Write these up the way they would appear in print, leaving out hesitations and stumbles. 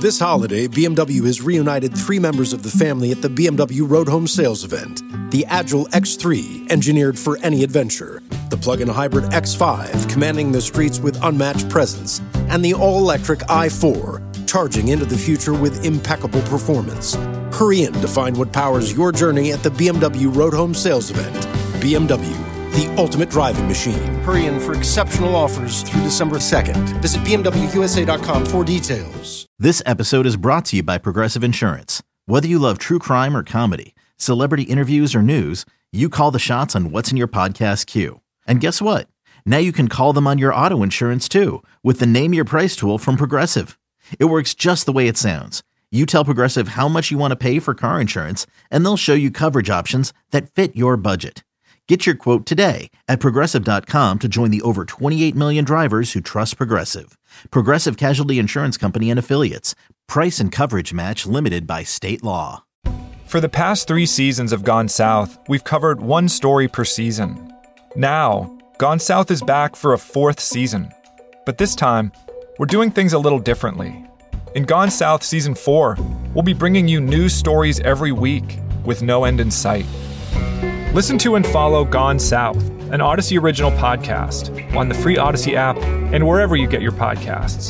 This holiday, BMW has reunited 3 members of the family at the BMW Road Home Sales event. The Agile X3, engineered for any adventure. The plug-in hybrid X5, commanding the streets with unmatched presence. And the all-electric i4, charging into the future with impeccable performance. Hurry in to find what powers your journey at the BMW Road Home Sales event. BMW, the ultimate driving machine. Hurry in for exceptional offers through December 2nd. Visit BMWUSA.com for details. This episode is brought to you by Progressive Insurance. Whether you love true crime or comedy, celebrity interviews or news, you call the shots on what's in your podcast queue. And guess what? Now you can call them on your auto insurance too with the Name Your Price tool from Progressive. It works just the way it sounds. You tell Progressive how much you want to pay for car insurance, and they'll show you coverage options that fit your budget. Get your quote today at Progressive.com to join the over 28 million drivers who trust Progressive. Progressive Casualty Insurance Company and Affiliates. Price and coverage match limited by state law. For the past 3 seasons of Gone South, we've covered one story per season. Now, Gone South is back for a 4th season. But this time, we're doing things a little differently. In Gone South Season 4, we'll be bringing you new stories every week with no end in sight. Listen to and follow Gone South, an Odyssey original podcast, on the free Odyssey app and wherever you get your podcasts.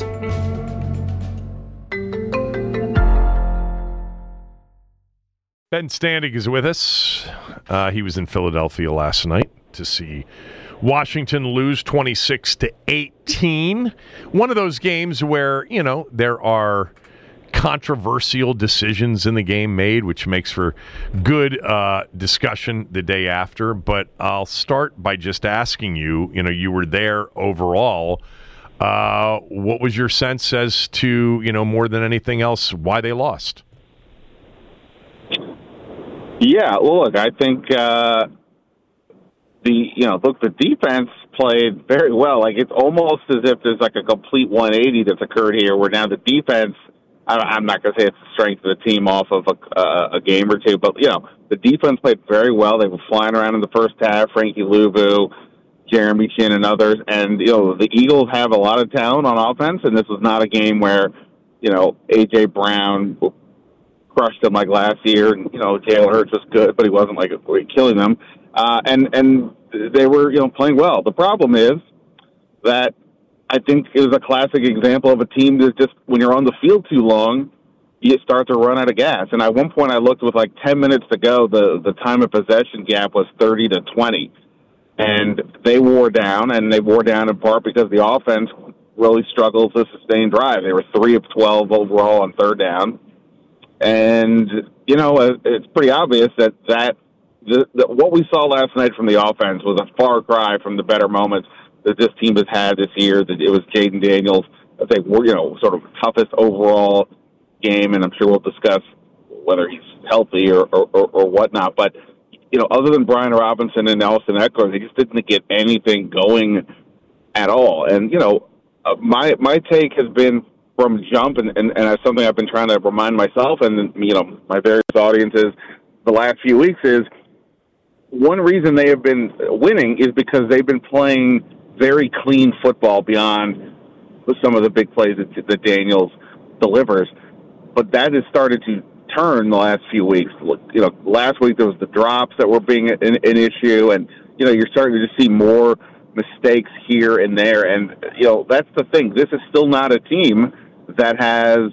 Ben Standig is with us. He was in Philadelphia last night to see Washington lose 26-18. One of those games where, there are controversial decisions in the game made, which makes for good discussion the day after. But I'll start by just asking you, you were there overall. What was your sense as to, more than anything else, why they lost? Yeah, well, look, I think the defense played very well. Like, it's almost as if there's like a complete 180 that's occurred here, where now the defense, I'm not going to say it's the strength of the team off of a game or two, but, the defense played very well. They were flying around in the first half, Frankie Luvu, Jeremy Chin, and others. And, the Eagles have a lot of talent on offense, and this was not a game where, A.J. Brown crushed them like last year, and, Jalen Hurts was good, but he wasn't, like, killing them. And they were, playing well. The problem is that I think it was a classic example of a team that just, when you're on the field too long, you start to run out of gas. And at one point I looked, with like 10 minutes to go, the time of possession gap was 30-20. And they wore down, and they wore down in part because the offense really struggled to sustain drive. They were 3 of 12 overall on third down. And, it's pretty obvious that what we saw last night from the offense was a far cry from the better moments that this team has had this year. That it was Jaden Daniels, I think, sort of toughest overall game, and I'm sure we'll discuss whether he's healthy or whatnot. But, other than Brian Robinson and Nelson Eckler, they just didn't get anything going at all. And, my take has been from jump, and that's something I've been trying to remind myself and, my various audiences the last few weeks, is one reason they have been winning is because they've been playing very clean football beyond some of the big plays that Daniels delivers. But that has started to turn the last few weeks. Last week there was the drops that were being an issue, and, you're starting to see more mistakes here and there. And, that's the thing. This is still not a team that has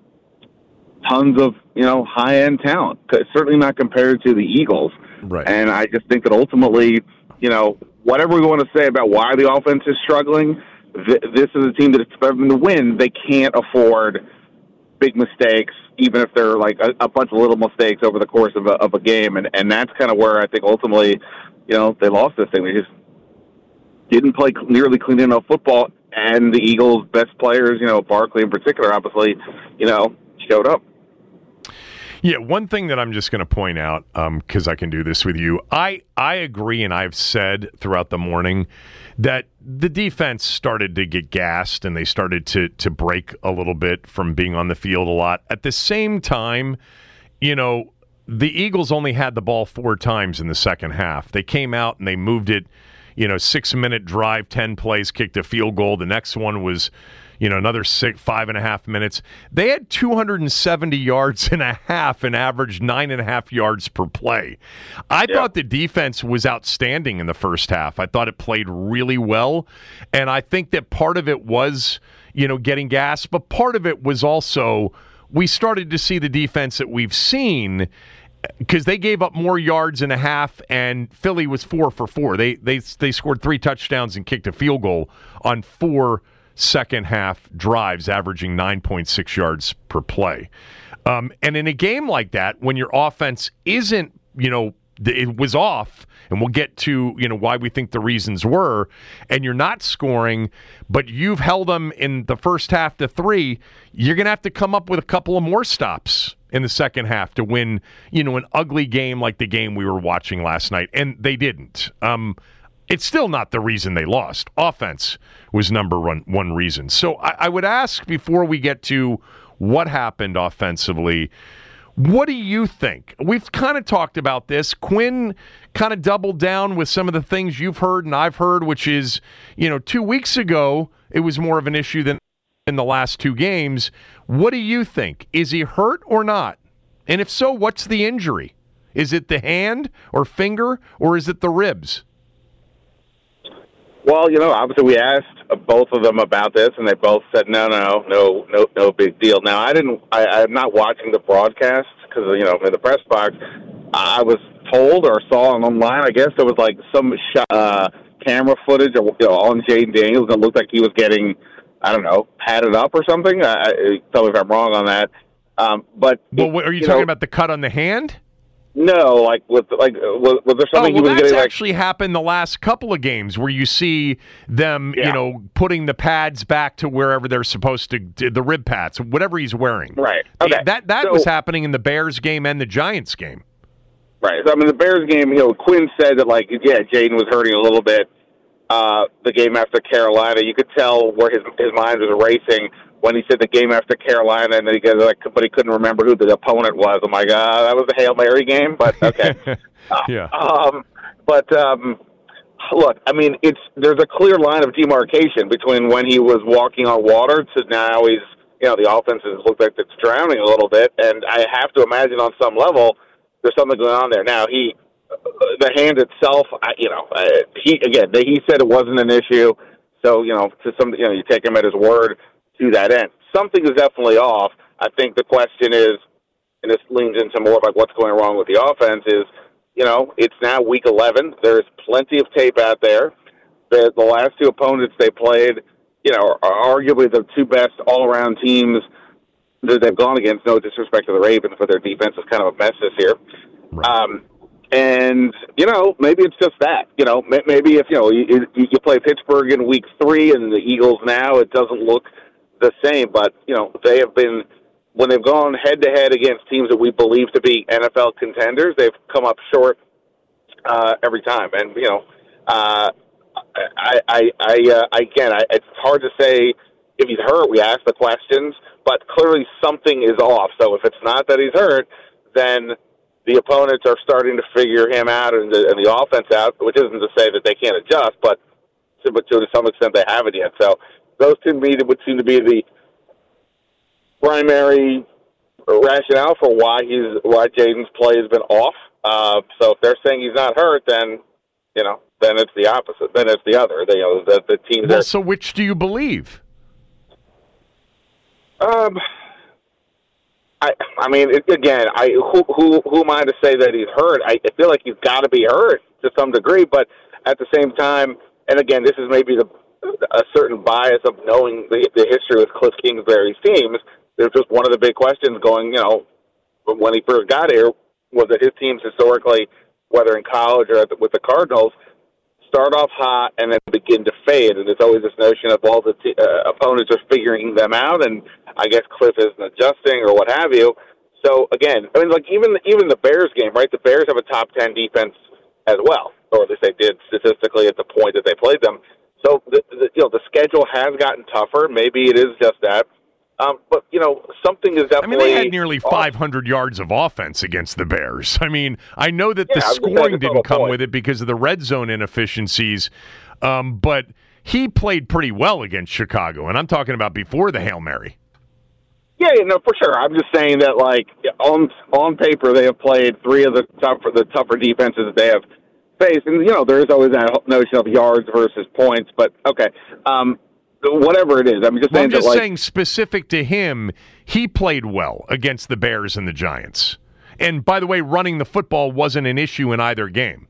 tons of, high-end talent. Certainly not compared to the Eagles. Right. And I just think that ultimately, whatever we want to say about why the offense is struggling, this is a team that expects them to win. They can't afford big mistakes, even if they're like a bunch of little mistakes over the course of a game. And that's kind of where I think ultimately, they lost this thing. They just didn't play nearly clean enough football. And the Eagles' best players, Barkley in particular, obviously, showed up. Yeah, one thing that I'm just going to point out, because I can do this with you, I agree, and I've said throughout the morning that the defense started to get gassed and they started to break a little bit from being on the field a lot. At the same time, the Eagles only had the ball 4 times in the second half. They came out and they moved it, 6-minute drive, 10 plays, kicked a field goal. The next one was another 5.5 minutes. They had 270 yards and a half and averaged 9.5 yards per play. I thought the defense was outstanding in the first half. I thought it played really well, and I think that part of it was, getting gas, but part of it was also we started to see the defense that we've seen because they gave up more yards and a half, and Philly was 4 for 4. They scored 3 touchdowns and kicked a field goal on 4 second-half drives, averaging 9.6 yards per play. And in a game like that, when your offense isn't, it was off, and we'll get to, why we think the reasons were, and you're not scoring, but you've held them in the first half to 3, you're going to have to come up with a couple of more stops in the second half to win, an ugly game like the game we were watching last night, and they didn't. It's still not the reason they lost. Offense was number one reason. So I would ask, before we get to what happened offensively, what do you think? We've kind of talked about this. Quinn kind of doubled down with some of the things you've heard and I've heard, which is, 2 weeks ago, it was more of an issue than in the last 2 games. What do you think? Is he hurt or not? And if so, what's the injury? Is it the hand or finger, or is it the ribs? Well, obviously we asked both of them about this, and they both said no big deal. Now, I'm not watching the broadcast because, in the press box, I was told or saw online, I guess, there was like some camera footage on Jayden Daniels that looked like he was getting, I don't know, padded up or something. Tell me if I'm wrong on that. But are you talking about the cut on the hand? No, was there something he was that's getting? Actually happened the last couple of games where you see them, putting the pads back to wherever they're supposed to, the rib pads, whatever he's wearing. Right. Okay. That was happening in the Bears game and the Giants game. Right. So, the Bears game, Quinn said that, Jayden was hurting a little bit. The game after Carolina, you could tell where his mind was racing when he said the game after Carolina, and then he goes, but he couldn't remember who the opponent was. I'm like, that was the Hail Mary game, but okay. Yeah. Look, there's a clear line of demarcation between when he was walking on water to now he's, the offense looks like it's drowning a little bit, and I have to imagine on some level there's something going on there. Now, the hand itself, he said it wasn't an issue, so, you take him at his word to that end. Something is definitely off. I think the question is, and this leans into more of what's going wrong with the offense, is, it's now week 11. There's plenty of tape out there. The last 2 opponents they played, are arguably the 2 best all-around teams that they've gone against. No disrespect to the Ravens, but their defense is kind of a mess this year. Right. And, maybe it's just that. Maybe if, you play Pittsburgh in week 3 and the Eagles now, it doesn't look the same. But, they have been, when they've gone head-to-head against teams that we believe to be NFL contenders, they've come up short every time. And, it's hard to say if he's hurt. We ask the questions, but clearly something is off. So if it's not that he's hurt, then the opponents are starting to figure him out and the offense out, which isn't to say that they can't adjust, but to some extent they haven't yet. So those to me would seem to be the primary rationale for why Jayden's play has been off. So if they're saying he's not hurt, then then it's the opposite. Then it's the other. The teams. Well, so which do you believe? Who am I to say that he's hurt? I feel like he's got to be hurt to some degree, but at the same time, and again, this is maybe a certain bias of knowing the history with Cliff Kingsbury's teams. There's just one of the big questions going, when he first got here, was that his teams historically, whether in college or with the Cardinals, start off hot and then begin to fade, and there's always this notion of all the opponents are figuring them out, and I guess Cliff isn't adjusting or what have you. So again, even the Bears game, right? The Bears have a top 10 defense as well, or at least they did statistically at the point that they played them. So the schedule has gotten tougher. Maybe it is just that. But, something is definitely... they had nearly 500 yards of offense against the Bears. I know that the scoring didn't come with it because of the red zone inefficiencies, but he played pretty well against Chicago, and I'm talking about before the Hail Mary. Yeah, no, for sure. I'm just saying that, like, on paper, they have played three of the tougher defenses that they have faced. And, there is always that notion of yards versus points. But, okay, whatever it is. I'm just saying saying specific to him, he played well against the Bears and the Giants. And, by the way, running the football wasn't an issue in either game.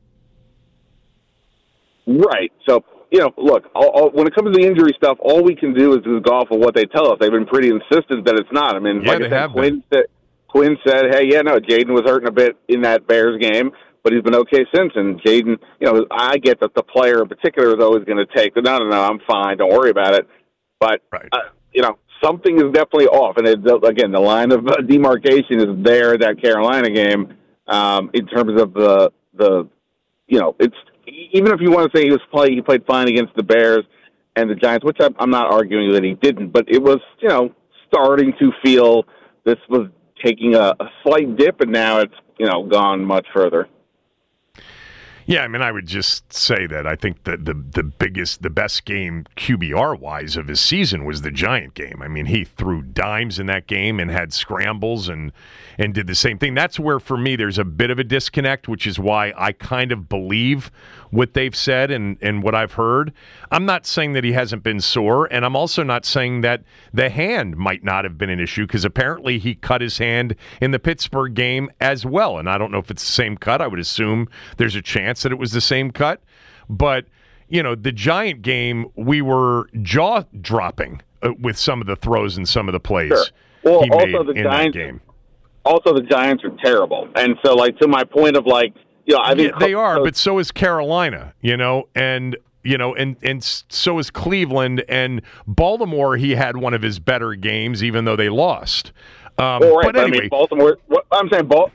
Right. So, look, when it comes to the injury stuff, all we can do is go off of what they tell us. They've been pretty insistent that it's not. I mean, yeah, like I said, Quinn said, hey, Jaden was hurting a bit in that Bears game, but he's been okay since. And Jaden, I get that the player in particular is always going to take the, no, I'm fine, don't worry about it. But, right. Something is definitely off. And, again, the line of demarcation is there at that Carolina game in terms of it's – even if you want to say he played fine against the Bears and the Giants, which I'm not arguing that he didn't, but it was, starting to feel this was taking a slight dip, and now it's, gone much further. Yeah, I mean, I would just say that I think that the best game QBR-wise of his season was the Giant game. I mean, he threw dimes in that game and had scrambles and did the same thing. That's where, for me, there's a bit of a disconnect, which is why I kind of believe what they've said and what I've heard. I'm not saying that he hasn't been sore, and I'm also not saying that the hand might not have been an issue, because apparently he cut his hand in the Pittsburgh game as well, and I don't know if it's the same cut. I would assume there's a chance that it was the same cut, but the Giant game, we were jaw-dropping with some of the throws and some of the plays he made in that game. Also, the Giants are terrible, and so, to my point of, I think they are, but so is Carolina, and so is Cleveland, and Baltimore. He had one of his better games, even though they lost. But anyway, Baltimore. I'm saying, for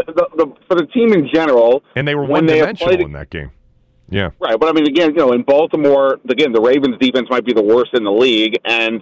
the team in general, and they were one-dimensional in that game. Yeah, right. But I mean, again, in Baltimore, the Ravens' defense might be the worst in the league, and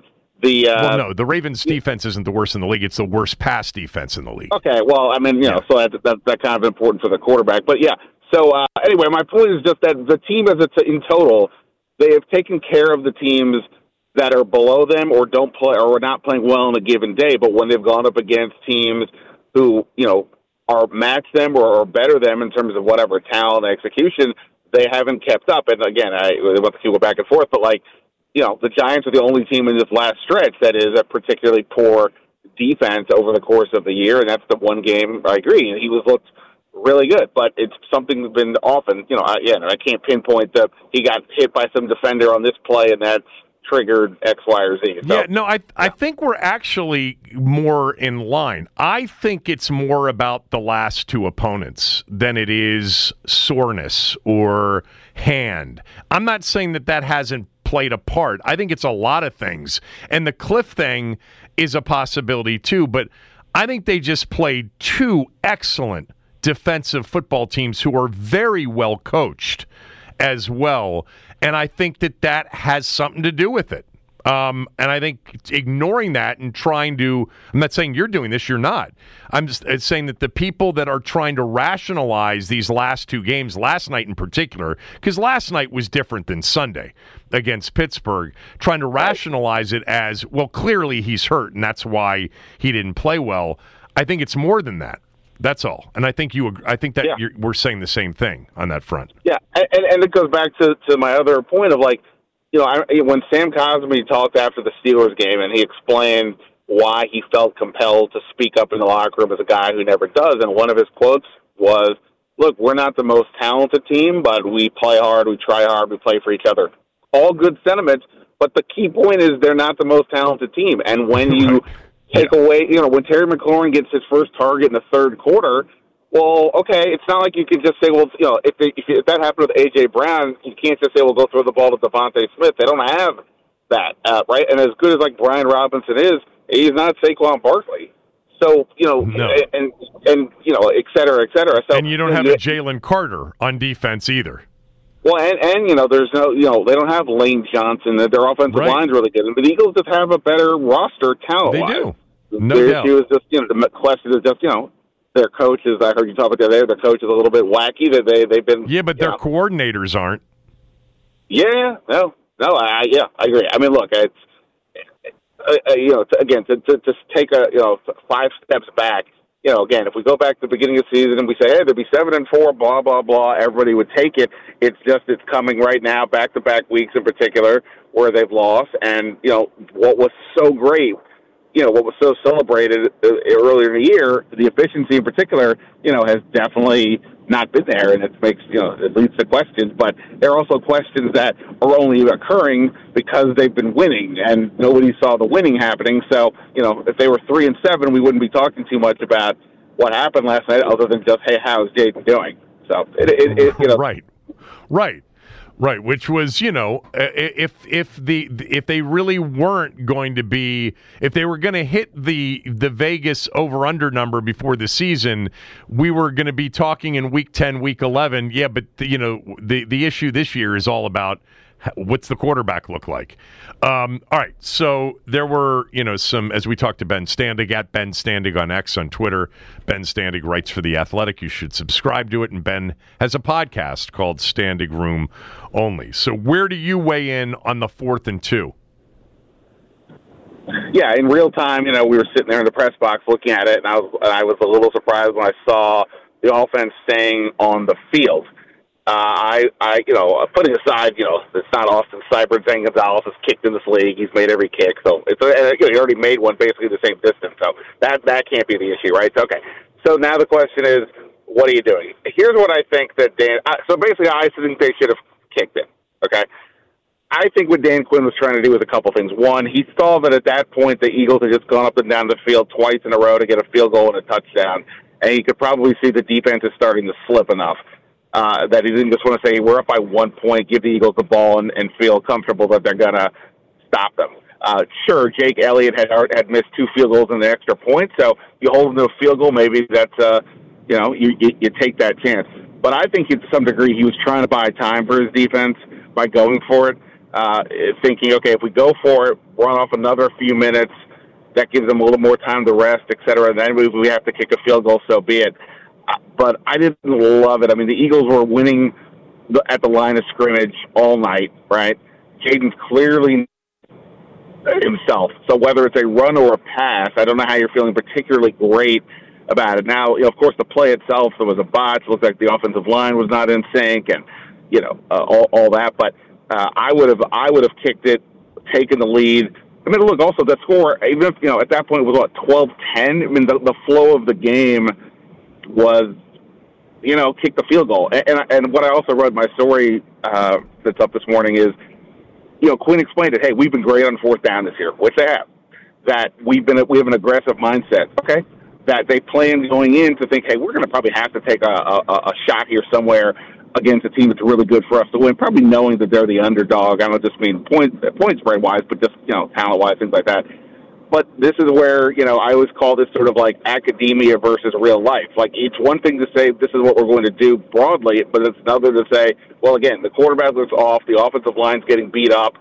the Ravens' defense isn't the worst in the league. It's the worst pass defense in the league. Okay, well, I mean, so that's kind of important for the quarterback. But yeah, so anyway, my point is just that the team in total, they have taken care of the teams that are below them or don't play or are not playing well on a given day. But when they've gone up against teams who are match them or are better them in terms of whatever talent and execution, they haven't kept up. And again, I want to go back and forth, but the Giants are the only team in this last stretch that is a particularly poor defense over the course of the year, and that's the one game I agree. He looked really good, but it's something that's been often, I can't pinpoint that he got hit by some defender on this play and that's triggered X, Y, or Z. So, I think we're actually more in line. I think it's more about the last two opponents than it is soreness or hand. I'm not saying that hasn't played a part. I think it's a lot of things. And the Cliff thing is a possibility too, but I think they just played two excellent defensive football teams who are very well coached as well. And I think that has something to do with it. And I think ignoring that and trying to, I'm not saying you're doing this, you're not. I'm just saying that the people that are trying to rationalize these last two games, last night in particular, because last night was different than Sunday against Pittsburgh, trying to rationalize it as, well, clearly he's hurt and that's why he didn't play well. I think it's more than that. That's all. And I think we're saying the same thing on that front. Yeah, and it goes back to my other point of when Sam Cosmi talked after the Steelers game and he explained why he felt compelled to speak up in the locker room as a guy who never does, and one of his quotes was, look, we're not the most talented team, but we play hard, we try hard, we play for each other. All good sentiments, but the key point is they're not the most talented team. And when you take away, when Terry McLaurin gets his first target in the third quarter, well, okay, it's not like you can just say, well, if that happened with A.J. Brown, you can't just say, well, go throw the ball to Devontae Smith. They don't have that, right? And as good as Brian Robinson is, he's not Saquon Barkley. So, and et cetera, et cetera. So, and you don't have a Jalen Carter on defense either. Well, and there's no, they don't have Lane Johnson. Their offensive line's really good. But the Eagles just have a better roster talent-wise. They do. No doubt. It was just, the question is just, their coaches, I heard you talk about that there, their coach is a little bit wacky. They've been... Yeah, but their coordinators aren't. Yeah, no, No, I agree. I mean, look, it's to just take 5 steps back. Again, if we go back to the beginning of the season and we say, hey, there'll be 7-4, blah blah blah, everybody would take it. It's coming right now, back-to-back weeks in particular, where they've lost. And what was so great, what was so celebrated earlier in the year, the efficiency in particular, has definitely not been there, and it makes it leads to questions. But there are also questions that are only occurring because they've been winning, and nobody saw the winning happening. So if they were 3-7, we wouldn't be talking too much about what happened last night, other than just, hey, how's Jaden doing? So Right, which was, if they really weren't going to be, if they were going to hit the Vegas over-under number before the season, we were going to be talking in Week 10, Week 11. Yeah, but, the issue this year is all about what's the quarterback look like. All right, so there were, some, as we talked to Ben Standig, at Ben Standig on X on Twitter. Ben Standig writes for The Athletic. You should subscribe to it, and Ben has a podcast called Standig Room Only. So where do you weigh in on the 4th and 2? Yeah, in real time, we were sitting there in the press box looking at it, and I was a little surprised when I saw the offense staying on the field. Putting aside, it's not Austin Seibert saying Gonzalez has kicked in this league. He's made every kick, so he already made one basically the same distance. So that can't be the issue, right? Okay. So now the question is, what are you doing? Here's what I think that so basically, I think they should have kicked it. Okay. I think what Dan Quinn was trying to do was a couple things. One, he saw that at that point the Eagles had just gone up and down the field twice in a row to get a field goal and a touchdown, and he could probably see the defense is starting to slip enough. That he didn't just want to say, we're up by 1 point, give the Eagles the ball, and feel comfortable that they're going to stop them. Sure, Jake Elliott had missed 2 field goals and an extra point, so you hold him to a field goal, maybe that's, you take that chance. But I think to some degree he was trying to buy time for his defense by going for it, thinking, okay, if we go for it, run off another few minutes, that gives them a little more time to rest, et cetera, and then we have to kick a field goal, so be it. But I didn't love it. I mean, the Eagles were winning at the line of scrimmage all night, right? Jaden's clearly himself. So whether it's a run or a pass, I don't know how you're feeling particularly great about it. Now, of course, the play itself, there was a botch. It looked like the offensive line was not in sync, and all that. But I would have kicked it, taken the lead. I mean, look, also the score, even if at that point it was 12-10. I mean, the flow of the game was, kick the field goal. And what I also wrote in my story that's up this morning is, Quinn explained it. Hey, we've been great on 4th down this year, which they have. That we have an aggressive mindset. Okay, that they plan going in to think, hey, we're going to probably have to take a shot here somewhere against a team that's really good for us to win. Probably knowing that they're the underdog. I don't just mean point spread wise, but just talent wise, things like that. But this is where, I always call this sort of like academia versus real life. Like, it's one thing to say this is what we're going to do broadly, but it's another to say, well, again, the quarterback looks off, the offensive line's getting beat up,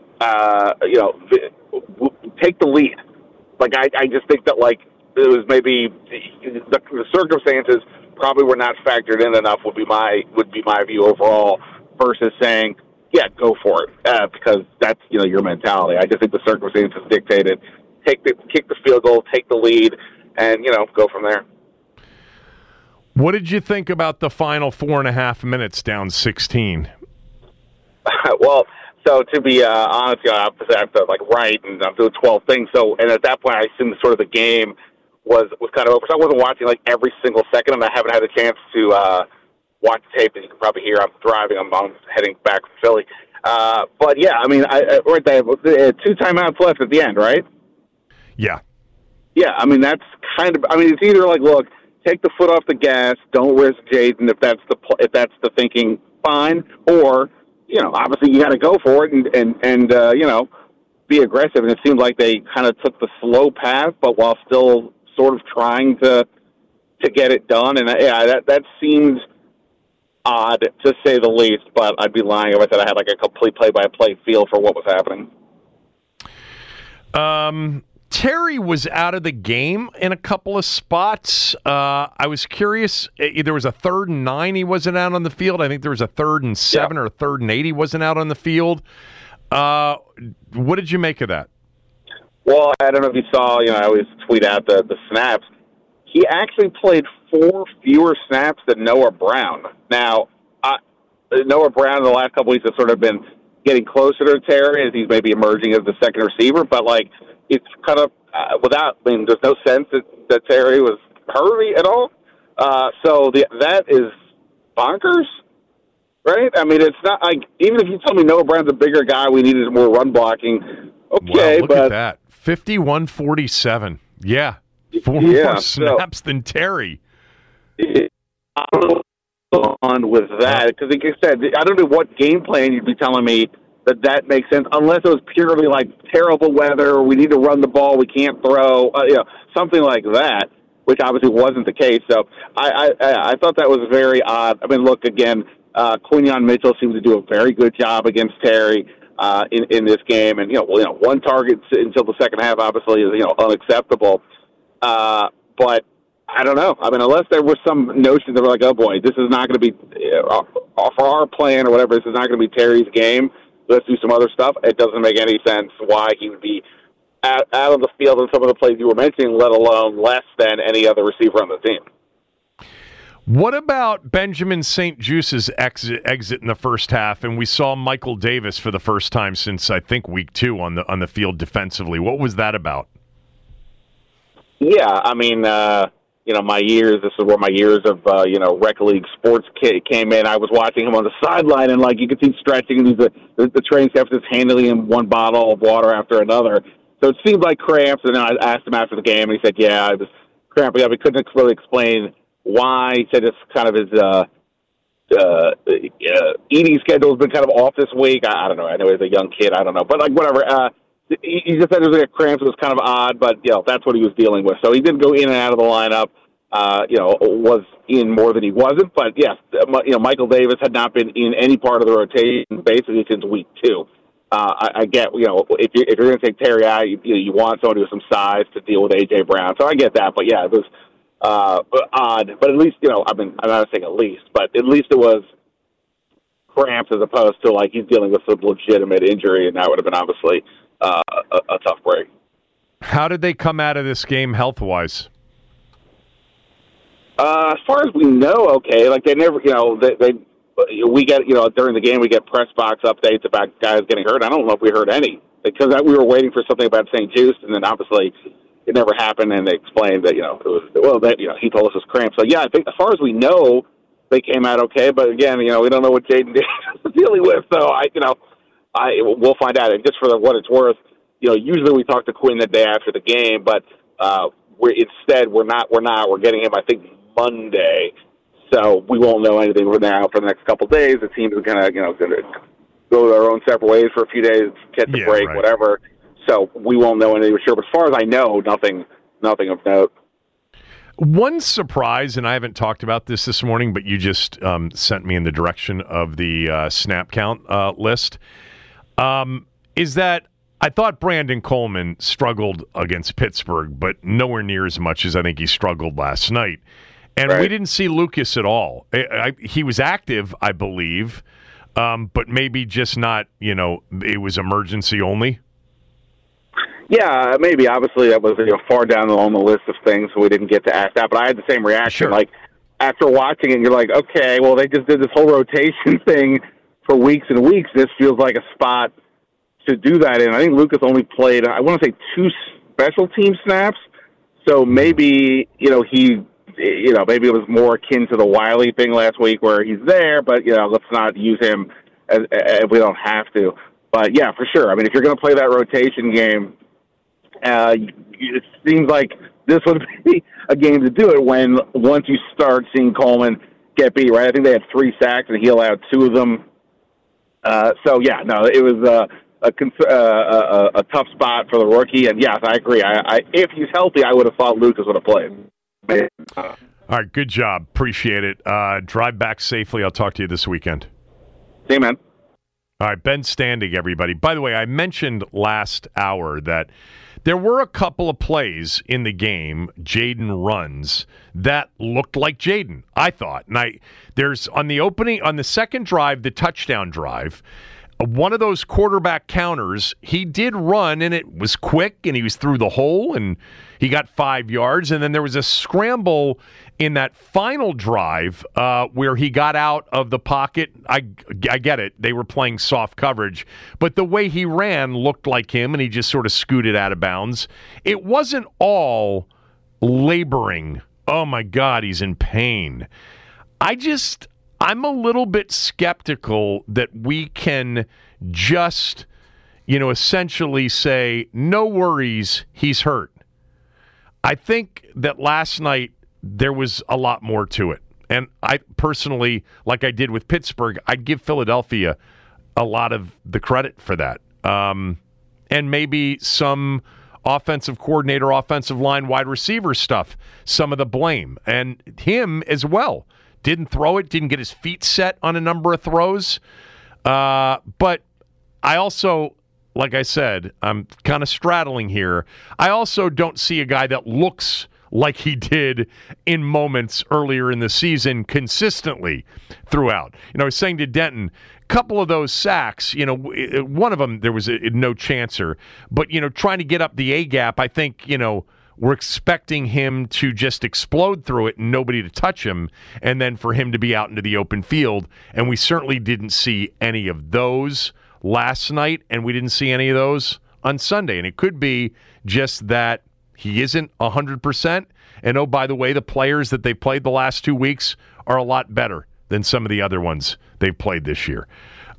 take the lead. Like, I just think that, like, it was maybe the circumstances probably were not factored in enough would be my view overall versus saying, yeah, go for it, because that's, your mentality. I just think the circumstances dictated kick the field goal, take the lead, and, go from there. What did you think about the final 4.5 minutes down 16? Well, so to be honest, I have to write, and I'm doing 12 things. So, and at that point, I assumed sort of the game was kind of over. So I wasn't watching every single second, and I haven't had a chance to watch the tape. As you can probably hear, I'm driving. I'm heading back from Philly. But yeah, I mean, right there, 2 timeouts left at the end, right? Yeah. Yeah, I mean, that's kind of, it's either look, take the foot off the gas, don't risk Jaden if that's the thinking, fine, or, obviously you got to go for it and be aggressive. And it seemed like they kind of took the slow path, but while still sort of trying to get it done. And that seemed odd to say the least, but I'd be lying if I said I had a complete play-by-play feel for what was happening. Terry was out of the game in a couple of spots. I was curious. There was a 3rd and 9 he wasn't out on the field. I think there was a 3rd and 7 or a 3rd and 8 he wasn't out on the field. What did you make of that? Well, I don't know if you saw, I always tweet out the snaps. He actually played 4 fewer snaps than Noah Brown. Now, Noah Brown in the last couple weeks has sort of been getting closer to Terry as he's maybe emerging as the second receiver, but, it's kind of there's no sense that Terry was hurt at all. So that is bonkers, right? I mean, it's not like, even if you tell me Noah Brown's a bigger guy, we needed more run blocking. Okay, look at that. 51-47. Yeah. 4 more snaps than Terry. On with that, because like I said, I don't know what game plan you'd be telling me that makes sense, unless it was purely terrible weather, we need to run the ball, we can't throw, something like that, which obviously wasn't the case. So I thought that was very odd. I mean, look, again, Quinyon Mitchell seemed to do a very good job against Terry in this game, and one target until the second half obviously is unacceptable. But I don't know. I mean, unless there was some notion that we're like, oh boy, this is not going to be for our plan or whatever. This is not going to be Terry's game. Let's do some other stuff. It doesn't make any sense why he would be out of the field in some of the plays you were mentioning, let alone less than any other receiver on the team. What about Benjamin St. Juice's exit in the first half? And we saw Michael Davis for the first time since, I think, week 2 on the field defensively. What was that about? Yeah, I mean, this is where my years of, rec league sports came in. I was watching him on the sideline, and, you could see him stretching, and the training staff just handing him one bottle of water after another. So it seemed like cramps, and then I asked him after the game, and he said, yeah, I was cramping up. He couldn't really explain why. He said it's kind of his eating schedule has been kind of off this week. I don't know. I know he's a young kid. I don't know. But, whatever. He just said it was cramps. It was kind of odd, but, that's what he was dealing with. So he did go in and out of the lineup. Was in more than he wasn't. But, yes, Michael Davis had not been in any part of the rotation basically since week 2. I get, if you're going to take Terry out, you want somebody with some size to deal with A.J. Brown. So I get that. But, yeah, it was odd. But at least, I'm not saying at least, but at least it was cramps as opposed to, he's dealing with some legitimate injury, and that would have been obviously a tough break. How did they come out of this game health-wise? As far as we know, okay. They never, we get, during the game we get press box updates about guys getting hurt. I don't know if we heard any because we were waiting for something about St. Juice, and then obviously it never happened. And they explained that he told us it was cramps. So yeah, I think as far as we know, they came out okay. But again, we don't know what Jaden is dealing with. So we'll find out. And just for what it's worth, usually we talk to Quinn the day after the game, but we're getting him, I think, Monday, so we won't know anything from now for the next couple of days. The team is going to go their own separate ways for a few days, catch a break, right. Whatever. So we won't know anything for sure. But as far as I know, nothing of note. One surprise, and I haven't talked about this morning, but you just sent me in the direction of the snap count list, is that I thought Brandon Coleman struggled against Pittsburgh, but nowhere near as much as I think he struggled last night. And we didn't see Lucas at all. He was active, I believe, but maybe just not, it was emergency only. Yeah, maybe. Obviously, that was far down on the list of things, so we didn't get to ask that. But I had the same reaction. Sure. After watching it, you're like, okay, well, they just did this whole rotation thing for weeks and weeks. This feels like a spot to do that in. I think Lucas only played, I want to say, 2 special team snaps. So maybe, maybe it was more akin to the Wiley thing last week where he's there, but, let's not use him if we don't have to. But, yeah, for sure. I mean, if you're going to play that rotation game, it seems like this would be a game to do it once you start seeing Coleman get beat, right? I think they had 3 sacks, and he allowed 2 of them. It was a tough spot for the rookie. And, yes, I agree. If he's healthy, I would have thought Lucas would have played. All right, good job. Appreciate it. Drive back safely. I'll talk to you this weekend. See you, man. All right, Ben Standing, everybody. By the way, I mentioned last hour that there were a couple of plays in the game, Jaden runs, that looked like Jaden, I thought. And there's on the second drive, the touchdown drive, one of those quarterback counters, he did run, and it was quick, and he was through the hole, and he got 5 yards. And then there was a scramble in that final drive where he got out of the pocket. I get it. They were playing soft coverage. But the way he ran looked like him, and he just sort of scooted out of bounds. It wasn't all laboring. Oh, my God, he's in pain. I'm a little bit skeptical that we can just, essentially say, no worries, he's hurt. I think that last night there was a lot more to it. And I personally, like I did with Pittsburgh, I'd give Philadelphia a lot of the credit for that. And maybe some offensive coordinator, offensive line, wide receiver stuff, some of the blame. And him as well. Didn't throw it, didn't get his feet set on a number of throws. But I also, like I said, I'm kind of straddling here. I also don't see a guy that looks like he did in moments earlier in the season consistently throughout. I was saying to Denton, a couple of those sacks, one of them there was a no chancer. But, trying to get up the A-gap, I think, we're expecting him to just explode through it and nobody to touch him, and then for him to be out into the open field. And we certainly didn't see any of those last night, and we didn't see any of those on Sunday. And it could be just that he isn't 100%. And, oh, by the way, the players that they played the last 2 weeks are a lot better than some of the other ones they've played this year.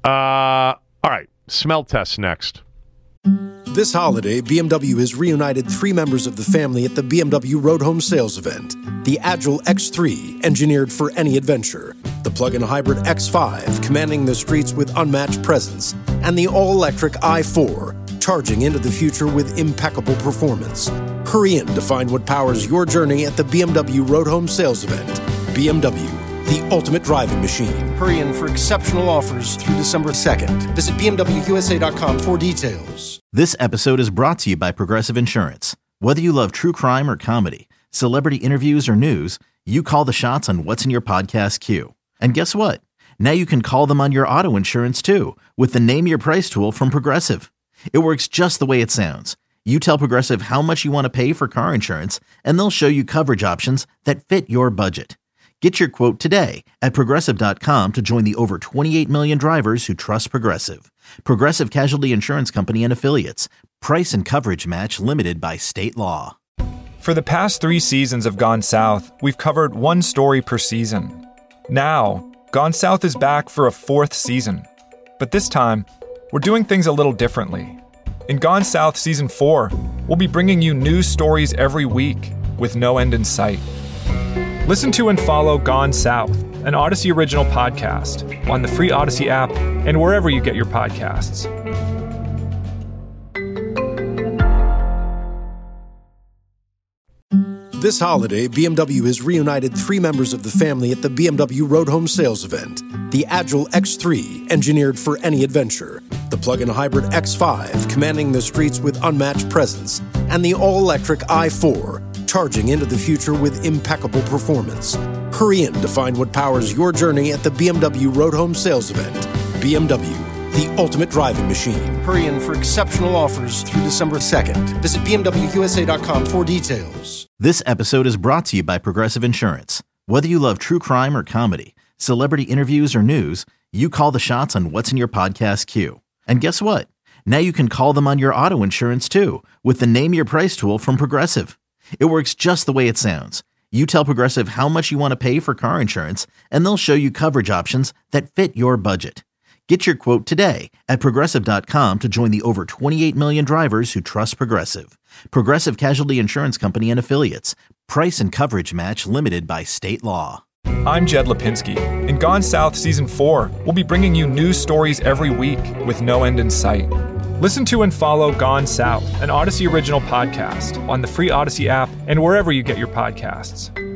All right, smell test next. This holiday, BMW has reunited 3 members of the family at the BMW Road Home Sales Event. The Agile X3, engineered for any adventure. The plug-in hybrid X5, commanding the streets with unmatched presence. And the all-electric i4, charging into the future with impeccable performance. Hurry in to find what powers your journey at the BMW Road Home Sales Event. BMW, the ultimate driving machine. Hurry in for exceptional offers through December 2nd. Visit BMWUSA.com for details. This episode is brought to you by Progressive Insurance. Whether you love true crime or comedy, celebrity interviews or news, you call the shots on what's in your podcast queue. And guess what? Now you can call them on your auto insurance too with the Name Your Price tool from Progressive. It works just the way it sounds. You tell Progressive how much you want to pay for car insurance, and they'll show you coverage options that fit your budget. Get your quote today at Progressive.com to join the over 28 million drivers who trust Progressive. Progressive Casualty Insurance Company and Affiliates. Price and coverage match limited by state law. For the past 3 seasons of Gone South, we've covered one story per season. Now, Gone South is back for a 4th season. But this time, we're doing things a little differently. In Gone South Season 4, we'll be bringing you new stories every week with no end in sight. Listen to and follow Gone South, an Odyssey original podcast, on the free Odyssey app and wherever you get your podcasts. This holiday, BMW has reunited 3 members of the family at the BMW Road Home Sales Event. The Agile X3, engineered for any adventure. The plug-in hybrid X5, commanding the streets with unmatched presence. And the all-electric i4, charging into the future with impeccable performance. Hurry in to find what powers your journey at the BMW Road Home Sales Event. BMW, the ultimate driving machine. Hurry in for exceptional offers through December 2nd. Visit BMWUSA.com for details. This episode is brought to you by Progressive Insurance. Whether you love true crime or comedy, celebrity interviews or news, you call the shots on what's in your podcast queue. And guess what? Now you can call them on your auto insurance too with the Name Your Price tool from Progressive. It works just the way it sounds. You tell Progressive how much you want to pay for car insurance, and they'll show you coverage options that fit your budget. Get your quote today at Progressive.com to join the over 28 million drivers who trust Progressive. Progressive Casualty Insurance Company and Affiliates. Price and coverage match limited by state law. I'm Jed Lipinski. In Gone South Season 4, we'll be bringing you new stories every week with no end in sight. Listen to and follow Gone South, an Odyssey original podcast, on the free Odyssey app and wherever you get your podcasts.